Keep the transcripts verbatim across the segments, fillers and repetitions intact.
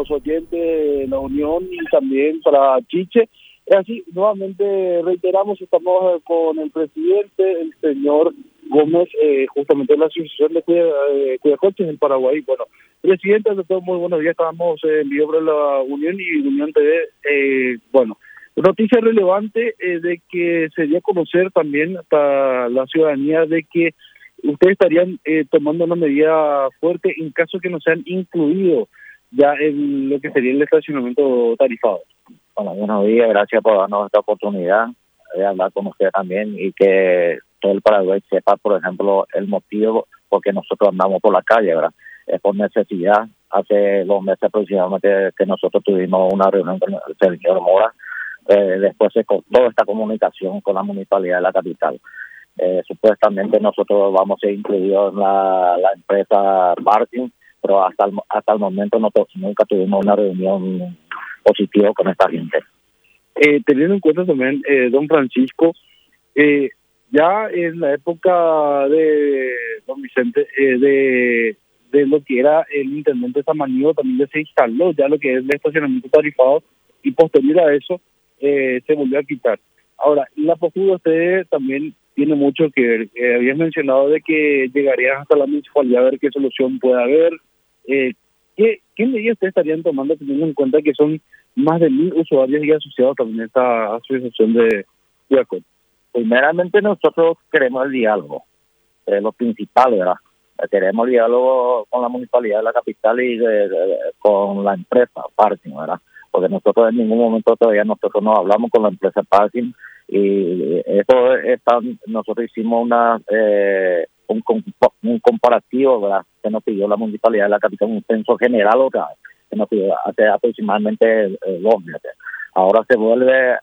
los oyentes de la Unión y también para Chiche. Es así, nuevamente reiteramos, estamos con el presidente, el señor Gómez, eh, justamente de la Asociación de Cuida- Cuidacoches en Paraguay. Bueno, presidente, ante todo, muy buenos días, estamos en vivo para la Unión y Unión T V. Eh, bueno, noticia relevante eh, de que se dio a conocer también para la ciudadanía de que ustedes estarían eh, tomando una medida fuerte en caso que no sean incluidos ya en lo que sería el estacionamiento tarifado. Bueno, buenos días, gracias por darnos esta oportunidad de hablar con usted también y que todo el Paraguay sepa, por ejemplo, el motivo por qué nosotros andamos por la calle, ¿verdad? Es por necesidad. Hace dos meses aproximadamente que nosotros tuvimos una reunión con el señor Mora, eh, después se cortó esta comunicación con la municipalidad de la capital. Eh, supuestamente nosotros vamos a ser incluidos en la, la empresa Parking, pero hasta el, hasta el momento no, nunca tuvimos una reunión positiva con esta gente. Eh, teniendo en cuenta también, eh, don Francisco, eh, ya en la época de don Vicente, eh, de, de lo que era el intendente Samaniego, también ya se instaló ya lo que es el estacionamiento tarifado y posterior a eso eh, se volvió a quitar. Ahora, la postura de ustedes también tiene mucho que ver. Eh, habías mencionado de que llegarías hasta la municipalidad a ver qué solución puede haber. Eh, ¿qué, ¿Qué medidas ustedes estarían tomando teniendo en cuenta que son más de mil usuarios y asociados también a esta asociación de Cuidacoche? Primeramente nosotros queremos el diálogo, es lo principal, ¿verdad? Queremos el diálogo con la municipalidad de la capital y de, de, de, con la empresa Parking, ¿verdad? Porque nosotros en ningún momento todavía nosotros no hablamos con la empresa Parking y eso está, nosotros hicimos una eh, un, un comparativo, ¿verdad? Que nos pidió la municipalidad de la capital, un censo general otra vez, que nos pidió hace aproximadamente eh, dos meses. Ahora se vuelve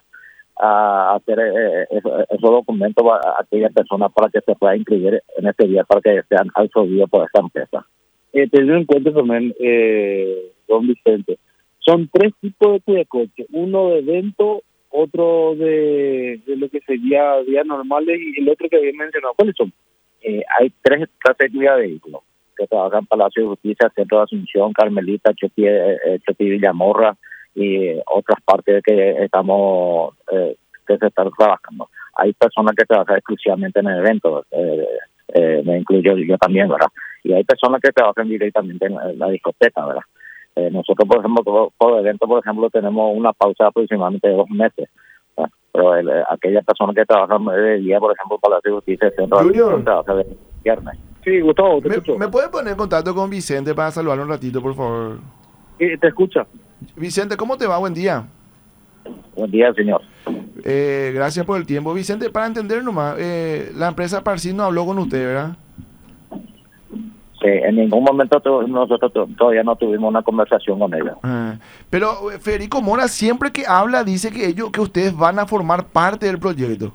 a hacer eh, esos, esos documentos a aquellas personas para que se pueda inscribir en este día, para que sean absorbidos por esta empresa. Eh, teniendo en cuenta también, eh, don Vicente, son tres tipos de cuidacoche, uno de evento, otro de, de lo que sería días normales y el otro que había mencionado. ¿Cuáles son? Eh, hay tres clases de vehículos que trabajan en Palacio de Justicia, Centro de Asunción, Carmelita, Chopí, eh, Chopí Villamorra y otras partes que estamos eh, que se están trabajando. Hay personas que trabajan exclusivamente en eventos, eh, eh, me incluyo yo también, ¿verdad? Y hay personas que trabajan directamente en la, en la discoteca, ¿verdad? Eh, nosotros, por ejemplo, por, por evento, por ejemplo, tenemos una pausa aproximadamente de dos meses. ¿verdad? Pero el, aquellas personas que trabajan de día, por ejemplo, para la justicia, el centro de trabaja de viernes. Sí, Gustavo, te ¿Me, escucho. ¿Me puede poner en contacto con Vicente para saludarlo un ratito, por favor? Eh, te escucha. Vicente, ¿cómo te va? Buen día. Buen día, señor. Eh, gracias por el tiempo. Vicente, para entender nomás, eh, la empresa Parsin no habló con usted, ¿verdad? Sí, en ningún momento tu, nosotros tu, todavía no tuvimos una conversación con ella. Ah, pero eh, Federico Mora siempre que habla dice que ellos, que ustedes van a formar parte del proyecto.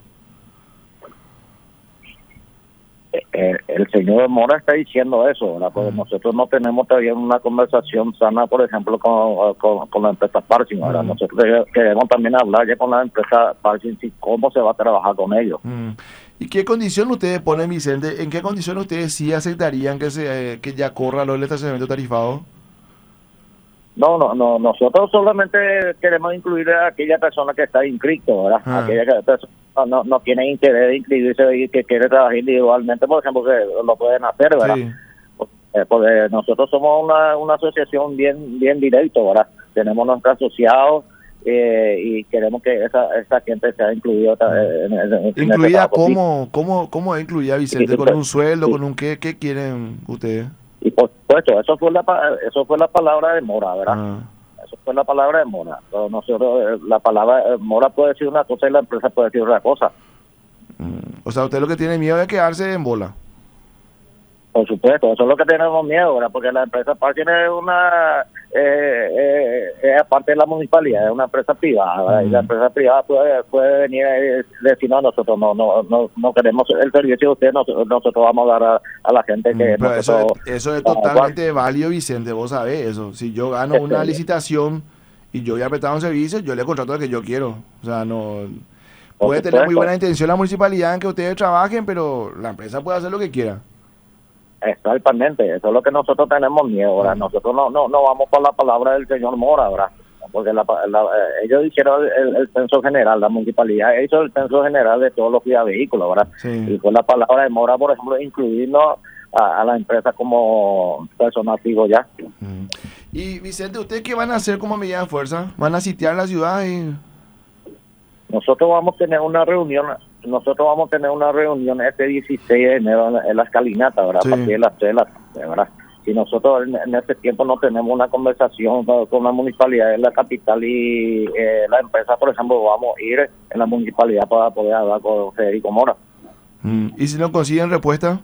El, el señor Mora está diciendo eso, ¿verdad? Porque uh-huh. nosotros no tenemos todavía una conversación sana, por ejemplo, con, con, con la empresa Parking, ¿verdad? Uh-huh. Nosotros queremos también hablar ya con la empresa Parking y cómo se va a trabajar con ellos. Uh-huh. ¿Y qué condición ustedes ponen, Vicente? ¿En qué condición ustedes sí aceptarían que se eh, que ya corra lo del estacionamiento tarifado? No, no, no, nosotros solamente queremos incluir a aquella persona que está inscrito, ¿verdad? Ah. Aquella persona no, no tiene interés de inscribirse y que quiere trabajar individualmente, por ejemplo, que lo pueden hacer, ¿verdad? Sí. Porque nosotros somos una, una asociación bien bien directo, ¿verdad? Tenemos nuestros asociados eh, y queremos que esa esa gente sea incluida. En, en, en ¿Incluida cómo, cómo, cómo es incluida, Vicente? Sí, ¿con un sueldo? Sí. ¿Con un qué? ¿Qué quieren ustedes? Y por supuesto, eso fue la eso fue la palabra de Mora, ¿verdad? Ah. Eso fue la palabra de Mora. Pero nosotros, la palabra Mora puede decir una cosa y la empresa puede decir otra cosa. Mm. O sea, usted lo que tiene miedo es quedarse en bola. Por supuesto, eso es lo que tenemos miedo, ¿verdad? Porque la empresa Parking es una, eh, eh, es aparte de la municipalidad, es una empresa privada, ¿verdad? Mm. Y la empresa privada puede, puede venir y decir, no, nosotros no no no, no queremos el servicio de usted, nosotros, nosotros vamos a dar a, a la gente que... Mm, pero eso, es, eso es totalmente válido, Vicente, vos sabés eso. Si yo gano este, una licitación y yo voy a prestar un servicio, yo le contrato al que yo quiero. O sea, no... Puede tener muy buena intención la municipalidad en que ustedes trabajen, pero la empresa puede hacer lo que quiera. Exactamente, eso es lo que nosotros tenemos miedo, ¿verdad? Nosotros no no no vamos por la palabra del señor Mora, ¿verdad? Porque la, la, ellos hicieron el, el, el censo general, la municipalidad hizo el censo general de todos los vehículos, ¿verdad? Sí. Y fue la palabra de Mora, por ejemplo, incluirnos a, a la empresa como personal fijo ya. Mm. Y Vicente, ¿ustedes qué van a hacer como medida de fuerza? ¿Van a sitiar la ciudad? Y... Nosotros vamos a tener una reunión, nosotros vamos a tener una reunión este dieciséis de enero en, en la escalinata, ¿verdad? Sí. A partir de las tres de la tarde, ¿verdad? Si nosotros en, en este tiempo no tenemos una conversación con, con la municipalidad de la capital y eh, la empresa, por ejemplo, vamos a ir en la municipalidad para poder hablar con Federico Mora. Mm. ¿Y si no consiguen respuesta?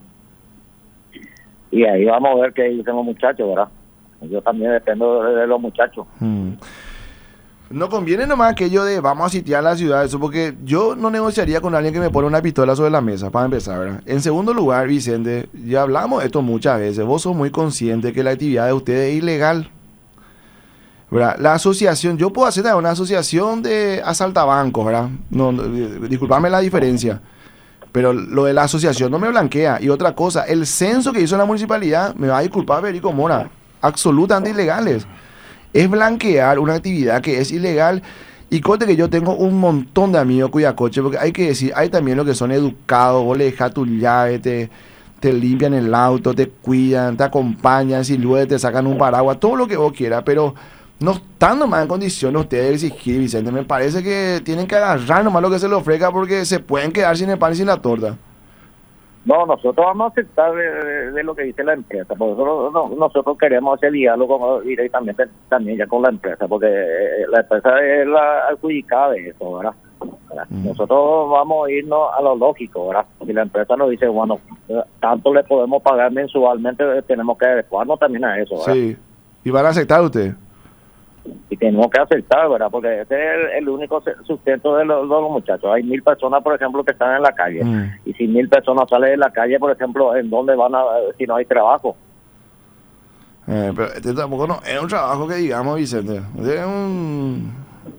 Y ahí vamos a ver qué dicen los muchachos, ¿verdad? Yo también dependo de, de los muchachos. Mm. No conviene nomás aquello de vamos a sitiar la ciudad, eso, porque yo no negociaría con alguien que me pone una pistola sobre la mesa, para empezar, ¿verdad? En segundo lugar, Vicente, ya hablamos de esto muchas veces, vos sos muy consciente que la actividad de ustedes es ilegal, ¿verdad? La asociación, yo puedo hacer una asociación de asaltabancos, ¿verdad? No, no, disculpame la diferencia, pero lo de la asociación no me blanquea. Y otra cosa, el censo que hizo la municipalidad, me va a disculpar Federico Mora, absolutamente ilegales. Es blanquear una actividad que es ilegal. Y conte que yo tengo un montón de amigos cuidacoche, porque hay que decir, hay también los que son educados, vos le dejas tu llave, te, te limpian el auto, te cuidan, te acompañan, si luego te sacan un paraguas, todo lo que vos quieras, pero no están nomás en condiciones ustedes de exigir, Vicente. Me parece que tienen que agarrar nomás lo que se les ofrezca, porque se pueden quedar sin el pan y sin la torta. No, nosotros vamos a aceptar de, de, de lo que dice la empresa, porque nosotros, no, nosotros queremos hacer diálogo directamente también ya con la empresa, porque eh, la empresa es la adjudicada de eso, ¿verdad? ¿verdad? Mm. Nosotros vamos a irnos a lo lógico, ¿verdad? Si la empresa nos dice, bueno, tanto le podemos pagar mensualmente, tenemos que adecuarnos también a eso, ¿verdad? Sí, ¿y van a aceptar ustedes? Y tenemos que aceptar, ¿verdad? Porque ese es el, el único sustento de los, de los muchachos. Hay mil personas, por ejemplo, que están en la calle. Mm. Y si mil personas salen de la calle, por ejemplo, ¿en dónde van a, si no hay trabajo? Eh, pero este tampoco no es un trabajo que digamos, Vicente. Es un...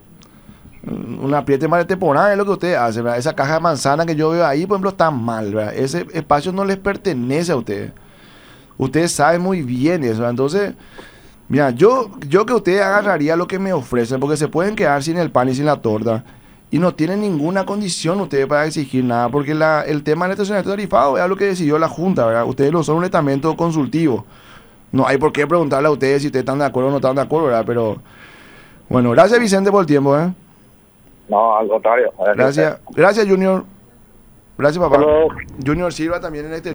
un apriete más de temporada es lo que usted hace, ¿verdad? Esa caja de manzana que yo veo ahí, por ejemplo, está mal, ¿verdad? Ese espacio no les pertenece a ustedes. Ustedes saben muy bien eso, ¿verdad? Entonces... Mira, yo, yo que ustedes agarraría lo que me ofrecen, porque se pueden quedar sin el pan y sin la torta, y no tienen ninguna condición ustedes para exigir nada, porque la, el tema del estacionamiento tarifado es lo que decidió la Junta, ¿verdad? Ustedes no son un estamento consultivo. No hay por qué preguntarle a ustedes si ustedes están de acuerdo o no están de acuerdo, ¿verdad? Pero, bueno, gracias Vicente por el tiempo, ¿eh? No, al contrario. Gracias, gracias Junior. Gracias papá. Hello. Junior Silva también en este...